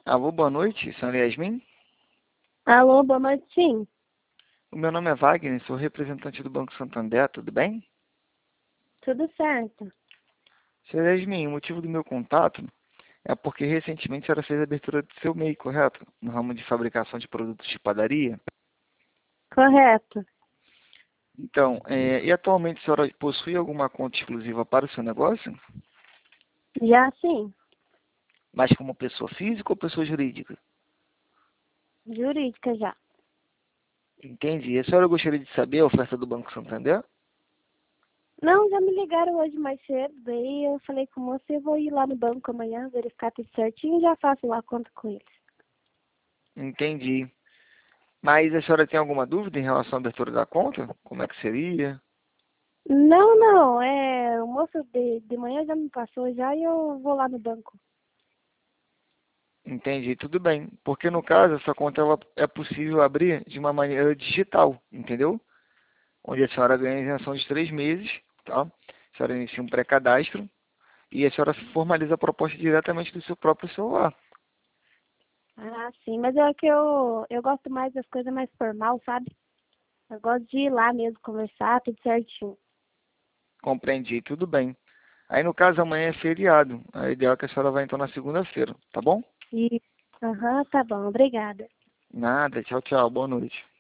Alô, boa noite, senhora Yasmin. Alô, boa noite, sim. O meu nome é Wagner, sou representante do Banco Santander, tudo bem? Tudo certo. Senhora Yasmin, o motivo do meu contato é porque recentemente a senhora fez a abertura do seu MEI, correto? No ramo de fabricação de produtos de padaria. Correto. Então, e atualmente a senhora possui alguma conta exclusiva para o seu negócio? Já sim. Mas como pessoa física ou pessoa jurídica? Jurídica já. Entendi. E a senhora gostaria de saber a oferta do Banco Santander? Não, já me ligaram hoje mais cedo, daí eu falei com você, eu vou ir lá no banco amanhã, verificar tudo certinho e já faço lá a conta com eles. Entendi. Mas a senhora tem alguma dúvida em relação à abertura da conta? Como é que seria? Não, não, o moço de manhã já me passou já e eu vou lá no banco. Entendi, tudo bem. Porque no caso, essa conta ela é possível abrir de uma maneira digital, entendeu? Onde a senhora ganha isenção de 3 meses, tá? A senhora inicia um pré-cadastro e a senhora formaliza a proposta diretamente do seu próprio celular. Ah, sim, mas é que eu gosto mais das coisas mais formal, sabe? Eu gosto de ir lá mesmo conversar, tudo certinho. Compreendi, tudo bem. Aí no caso amanhã é feriado. A ideal é que a senhora vá então na segunda-feira, tá bom? E, aham, tá bom, obrigada. Nada, tchau, tchau, boa noite.